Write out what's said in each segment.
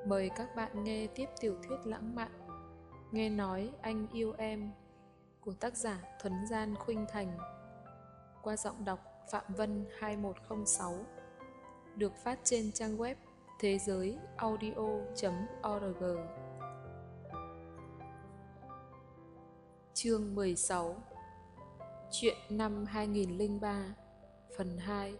Mời các bạn nghe tiếp tiểu thuyết lãng mạn Nghe nói anh yêu em của tác giả Thuấn Gian Khuynh Thành qua giọng đọc Phạm Vân 2106, được phát trên trang web thế giới audio.org. Chương 16. Chuyện năm 2003, phần 2.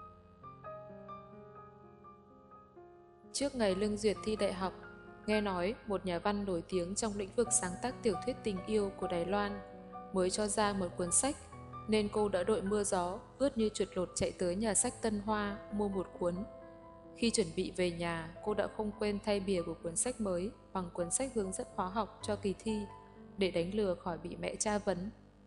Trước ngày Lương Duyệt thi đại học, nghe nói một nhà văn nổi tiếng trong lĩnh vực sáng tác tiểu thuyết tình yêu của Đài Loan mới cho ra một cuốn sách, nên cô đã đội mưa gió, ướt như chuột lột chạy tới nhà sách Tân Hoa mua một cuốn. Khi chuẩn bị về nhà, cô đã không quên thay bìa của cuốn sách mới bằng cuốn sách hướng dẫn khóa học cho kỳ thi để đánh lừa khỏi bị mẹ tra vấn.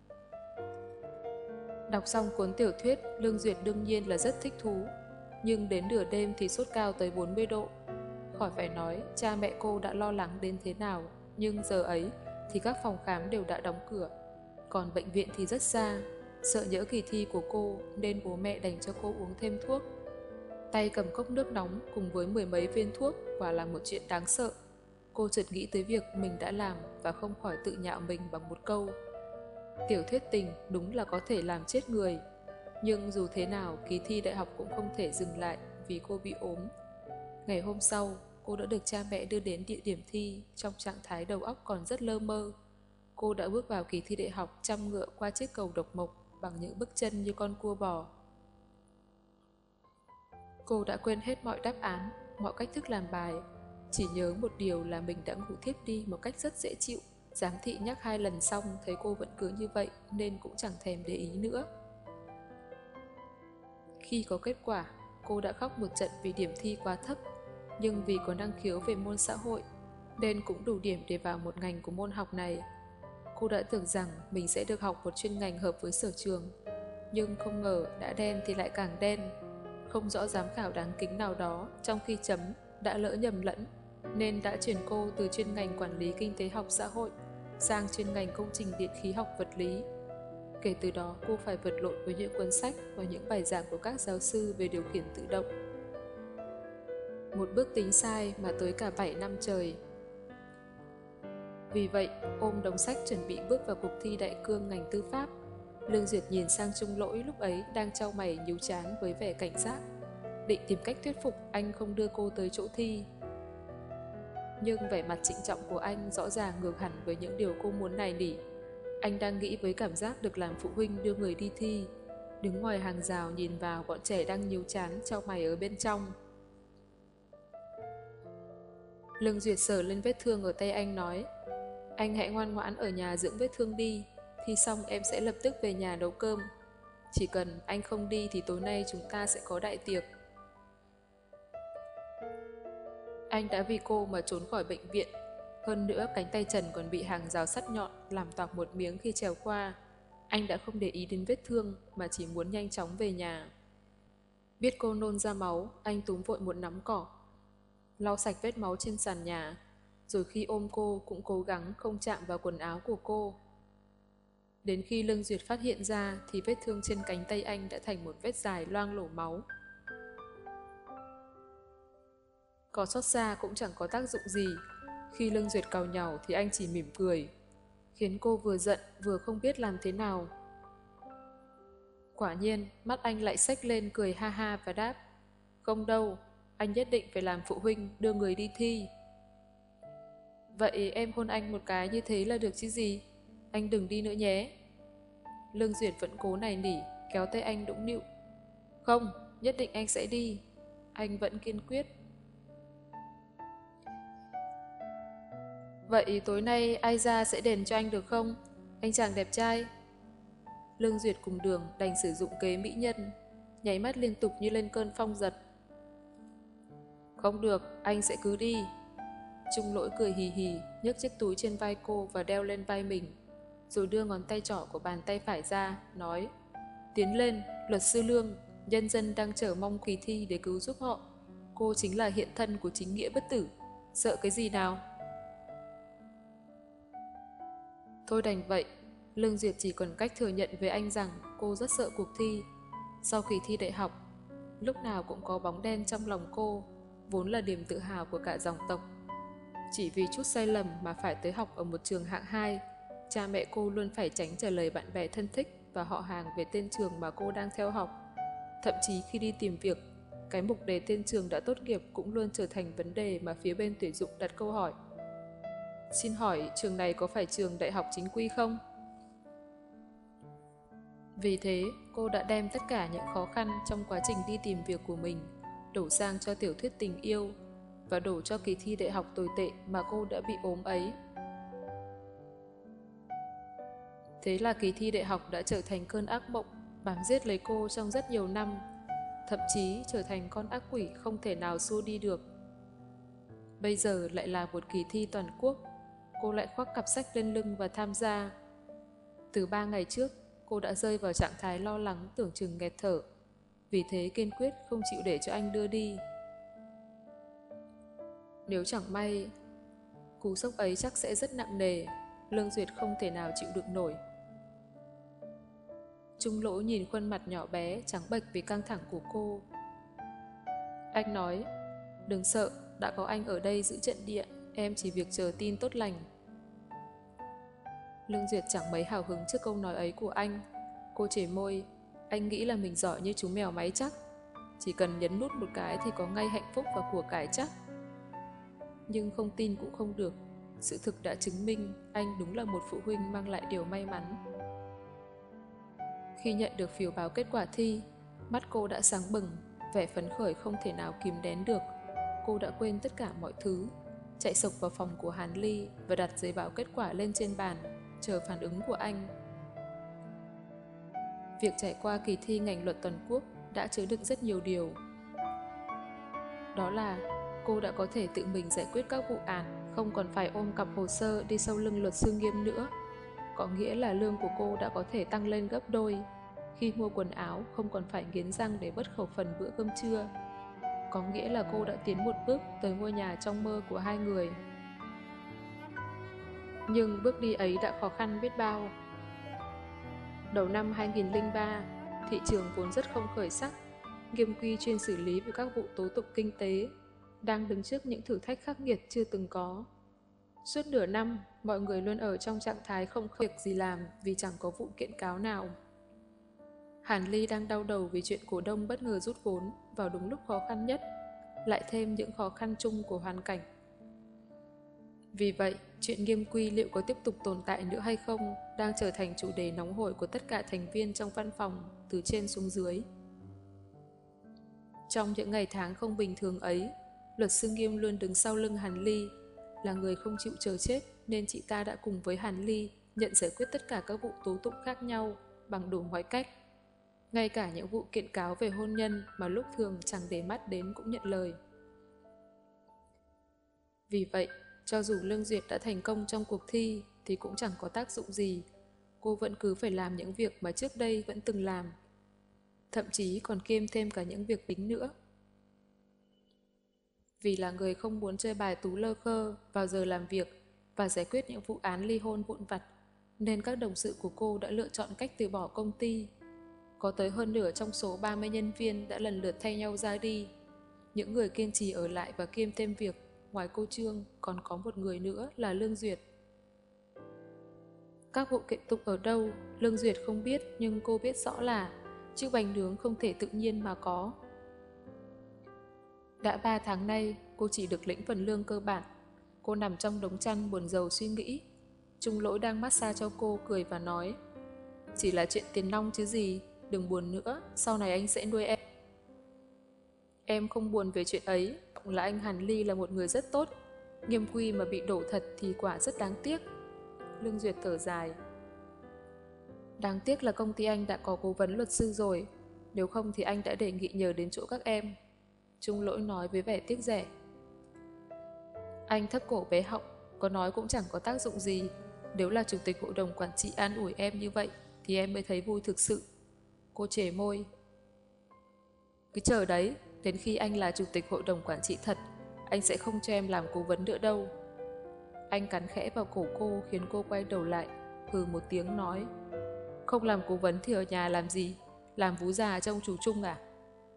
Đọc xong cuốn tiểu thuyết, Lương Duyệt đương nhiên là rất thích thú, nhưng đến nửa đêm thì sốt cao tới 40 độ. Khỏi phải nói cha mẹ cô đã lo lắng đến thế nào, nhưng giờ ấy thì các phòng khám đều đã đóng cửa, còn bệnh viện thì rất xa. Sợ nhỡ kỳ thi của cô nên bố mẹ đành cho cô uống thêm thuốc. Tay cầm cốc nước nóng cùng với 10 mấy viên thuốc quả là một chuyện đáng sợ. Cô chợt nghĩ tới việc mình đã làm và không khỏi tự nhạo mình bằng một câu: tiểu thuyết tình đúng là có thể làm chết người. Nhưng dù thế nào, kỳ thi đại học cũng không thể dừng lại vì cô bị ốm. Ngày hôm sau, cô đã được cha mẹ đưa đến địa điểm thi trong trạng thái đầu óc còn rất lơ mơ. Cô đã bước vào kỳ thi đại học chăm ngựa qua chiếc cầu độc mộc bằng những bước chân như con cua bò. Cô đã quên hết mọi đáp án, mọi cách thức làm bài. Chỉ nhớ một điều là mình đã ngủ thiếp đi một cách rất dễ chịu. Giám thị nhắc 2 lần xong thấy cô vẫn cứ như vậy nên cũng chẳng thèm để ý nữa. Khi có kết quả, cô đã khóc một trận vì điểm thi quá thấp, nhưng vì có năng khiếu về môn xã hội nên cũng đủ điểm để vào một ngành của môn học này. Cô đã tưởng rằng mình sẽ được học một chuyên ngành hợp với sở trường, nhưng không ngờ đã đen thì lại càng đen. Không rõ giám khảo đáng kính nào đó trong khi chấm đã lỡ nhầm lẫn, nên đã chuyển cô từ chuyên ngành quản lý kinh tế học xã hội sang chuyên ngành công trình điện khí học vật lý. Kể từ đó cô phải vật lộn với những cuốn sách và những bài giảng của các giáo sư về điều khiển tự động. Một bước tính sai mà tới cả 7 năm trời. Vì vậy, ôm đống sách chuẩn bị bước vào cuộc thi đại cương ngành tư pháp, Lương Duyệt nhìn sang Trung Lỗi lúc ấy đang chau mày nhíu trán với vẻ cảnh giác, định tìm cách thuyết phục anh không đưa cô tới chỗ thi. Nhưng vẻ mặt trịnh trọng của anh rõ ràng ngược hẳn với những điều cô muốn nài nỉ. Anh đang nghĩ với cảm giác được làm phụ huynh đưa người đi thi, đứng ngoài hàng rào nhìn vào bọn trẻ đang nhíu trán chau mày ở bên trong. Lương Duyệt sờ lên vết thương ở tay anh nói: anh hãy ngoan ngoãn ở nhà dưỡng vết thương đi, thi xong em sẽ lập tức về nhà nấu cơm. Chỉ cần anh không đi thì tối nay chúng ta sẽ có đại tiệc. Anh đã vì cô mà trốn khỏi bệnh viện. Hơn nữa cánh tay trần còn bị hàng rào sắt nhọn làm toạc một miếng khi trèo qua. Anh đã không để ý đến vết thương mà chỉ muốn nhanh chóng về nhà. Biết cô nôn ra máu, anh túm vội một nắm cỏ, lau sạch vết máu trên sàn nhà, rồi khi ôm cô cũng cố gắng không chạm vào quần áo của cô. Đến khi Lương Duyệt phát hiện ra thì vết thương trên cánh tay anh đã thành một vết dài loang lổ máu. Có xót xa cũng chẳng có tác dụng gì. Khi Lương Duyệt càu nhàu thì anh chỉ mỉm cười, khiến cô vừa giận vừa không biết làm thế nào. Quả nhiên, mắt anh lại xếch lên cười ha ha và đáp: không đâu, anh nhất định phải làm phụ huynh đưa người đi thi. Vậy em hôn anh một cái như thế là được chứ gì? Anh đừng đi nữa nhé. Lương Duyệt vẫn cố nài nỉ, kéo tay anh đũng nịu. Không, nhất định anh sẽ đi. Anh vẫn kiên quyết. Vậy tối nay ai ra sẽ đền cho anh được không? Anh chàng đẹp trai. Lương Duyệt cùng Đường đành sử dụng kế mỹ nhân, nháy mắt liên tục như lên cơn phong giật. Không được, anh sẽ cứ đi. Trung Lỗi cười hì hì, nhấc chiếc túi trên vai cô và đeo lên vai mình, rồi đưa ngón tay trỏ của bàn tay phải ra, nói: tiến lên, luật sư Lương, nhân dân đang chờ mong kỳ thi để cứu giúp họ. Cô chính là hiện thân của chính nghĩa bất tử, sợ cái gì nào? Thôi đành vậy, Lương Duyệt chỉ còn cách thừa nhận với anh rằng cô rất sợ cuộc thi. Sau khi thi đại học, lúc nào cũng có bóng đen trong lòng cô, vốn là niềm tự hào của cả dòng tộc, Chỉ vì chút sai lầm mà phải tới học ở một trường hạng 2, cha mẹ cô luôn phải tránh trả lời bạn bè thân thích và họ hàng về tên trường mà cô đang theo học. Thậm chí khi đi tìm việc, cái mục đề tên trường đã tốt nghiệp cũng luôn trở thành vấn đề mà phía bên tuyển dụng đặt câu hỏi. Xin hỏi trường này có phải trường đại học chính quy không? Vì thế, cô đã đem tất cả những khó khăn trong quá trình đi tìm việc của mình đổ sang cho tiểu thuyết tình yêu và đổ cho kỳ thi đại học tồi tệ mà cô đã bị ốm ấy. Thế là kỳ thi đại học đã trở thành cơn ác mộng bám giết lấy cô trong rất nhiều năm, thậm chí trở thành con ác quỷ không thể nào xua đi được. Bây giờ lại là một kỳ thi toàn quốc, cô lại khoác cặp sách lên lưng và tham gia. Từ 3 ngày trước, cô đã rơi vào trạng thái lo lắng tưởng chừng nghẹt thở, vì thế kiên quyết không chịu để cho anh đưa đi. Nếu chẳng may, cú sốc ấy chắc sẽ rất nặng nề, Lương Duyệt không thể nào chịu đựng nổi. Trung Lỗ nhìn khuôn mặt nhỏ bé, trắng bệch vì căng thẳng của cô. Anh nói, đừng sợ, đã có anh ở đây giữ trận địa, em chỉ việc chờ tin tốt lành. Lương Duyệt chẳng mấy hào hứng trước câu nói ấy của anh. Cô chề môi, anh nghĩ là mình giỏi như chú mèo máy chắc. Chỉ cần nhấn nút một cái thì có ngay hạnh phúc và của cải chắc. Nhưng không tin cũng không được. Sự thực đã chứng minh anh đúng là một phụ huynh mang lại điều may mắn. Khi nhận được phiếu báo kết quả thi, mắt cô đã sáng bừng, vẻ phấn khởi không thể nào kìm nén được. Cô đã quên tất cả mọi thứ, chạy sộc vào phòng của Hàn Ly và đặt giấy báo kết quả lên trên bàn, chờ phản ứng của anh. Việc trải qua kỳ thi ngành luật toàn quốc đã chứa đựng rất nhiều điều. Đó là cô đã có thể tự mình giải quyết các vụ án, không còn phải ôm cặp hồ sơ đi sau lưng luật sư Nghiêm nữa. Có nghĩa là lương của cô đã có thể tăng lên gấp đôi. Khi mua quần áo không còn phải nghiến răng để bớt khẩu phần bữa cơm trưa. Có nghĩa là cô đã tiến một bước tới ngôi nhà trong mơ của hai người. Nhưng bước đi ấy đã khó khăn biết bao. Đầu năm 2003, thị trường vốn rất không khởi sắc. Nghiêm Quy chuyên xử lý về các vụ tố tụng kinh tế, đang đứng trước những thử thách khắc nghiệt chưa từng có. Suốt nửa năm, mọi người luôn ở trong trạng thái không có việc gì làm vì chẳng có vụ kiện cáo nào. Hàn Ly đang đau đầu vì chuyện cổ đông bất ngờ rút vốn vào đúng lúc khó khăn nhất, lại thêm những khó khăn chung của hoàn cảnh. Vì vậy, chuyện Nghiêm Quy liệu có tiếp tục tồn tại nữa hay không đang trở thành chủ đề nóng hổi của tất cả thành viên trong văn phòng, từ trên xuống dưới. Trong những ngày tháng không bình thường ấy, luật sư Nghiêm luôn đứng sau lưng Hàn Ly, là người không chịu chờ chết nên chị ta đã cùng với Hàn Ly nhận giải quyết tất cả các vụ tố tụng khác nhau bằng đủ mọi cách. Ngay cả những vụ kiện cáo về hôn nhân mà lúc thường chẳng để mắt đến cũng nhận lời. Vì vậy, cho dù Lương Duyệt đã thành công trong cuộc thi thì cũng chẳng có tác dụng gì. Cô vẫn cứ phải làm những việc mà trước đây vẫn từng làm. Thậm chí còn kiêm thêm cả những việc tính nữa. Vì là người không muốn chơi bài tú lơ khơ vào giờ làm việc và giải quyết những vụ án ly hôn vụn vặt, nên các đồng sự của cô đã lựa chọn cách từ bỏ công ty. Có tới hơn nửa trong số 30 nhân viên đã lần lượt thay nhau ra đi. Những người kiên trì ở lại và kiêm thêm việc, ngoài cô Trương, còn có một người nữa là Lương Duyệt. Các vụ kiện tụng ở đâu, Lương Duyệt không biết, nhưng cô biết rõ là chiếc bánh nướng không thể tự nhiên mà có. Đã 3 tháng nay, cô chỉ được lĩnh phần lương cơ bản. Cô nằm trong đống chăn buồn rầu suy nghĩ. Trung Lỗi đang massage cho cô, cười và nói, chỉ là chuyện tiền nong chứ gì, đừng buồn nữa, sau này anh sẽ nuôi em. Em không buồn về chuyện ấy, là anh Hàn Ly là một người rất tốt. Nghiêm Quy mà bị đổ thật thì quả rất đáng tiếc. Lương Duyệt thở dài. Đáng tiếc là công ty anh đã có cố vấn luật sư rồi, nếu không thì anh đã đề nghị nhờ đến chỗ các em. Trung Lỗi nói với vẻ tiếc rẻ. Anh thấp cổ bé họng, có nói cũng chẳng có tác dụng gì. Nếu là chủ tịch hội đồng quản trị an ủi em như vậy thì em mới thấy vui thực sự. Cô chề môi. Cứ chờ đấy, đến khi anh là chủ tịch hội đồng quản trị thật, anh sẽ không cho em làm cố vấn nữa đâu. Anh cắn khẽ vào cổ cô khiến cô quay đầu lại, hừ một tiếng nói. Không làm cố vấn thì ở nhà làm gì? Làm vú già trông chú Trung à?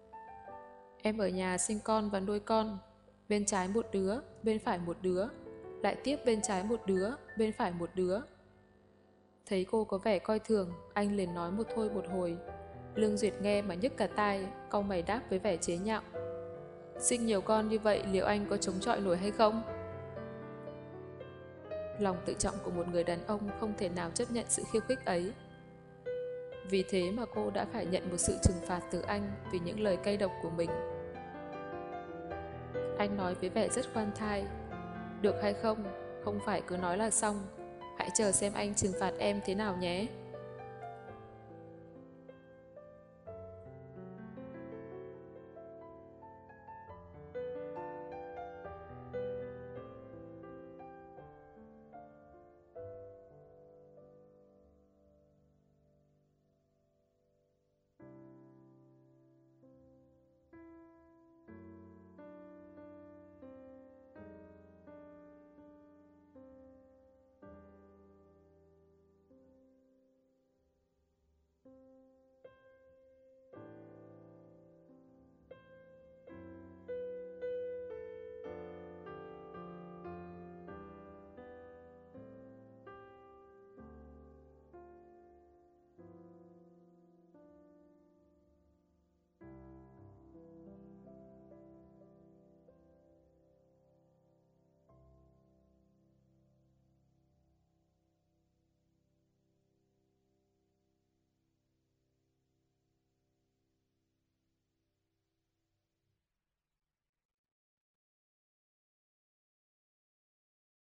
Em ở nhà sinh con và nuôi con, bên trái một đứa, bên phải một đứa. lại tiếp bên trái một đứa, bên phải một đứa. Thấy cô có vẻ coi thường, anh liền nói một thôi một hồi. Lương Duyệt nghe mà nhức cả tai, cau mày đáp với vẻ chế nhạo. Sinh nhiều con như vậy liệu anh có chống chọi nổi hay không? Lòng tự trọng của một người đàn ông không thể nào chấp nhận sự khiêu khích ấy. Vì thế mà cô đã phải nhận một sự trừng phạt từ anh vì những lời cay độc của mình. Anh nói với vẻ rất khoan thai. Được hay không, không phải cứ nói là xong. Hãy chờ xem anh trừng phạt em thế nào nhé.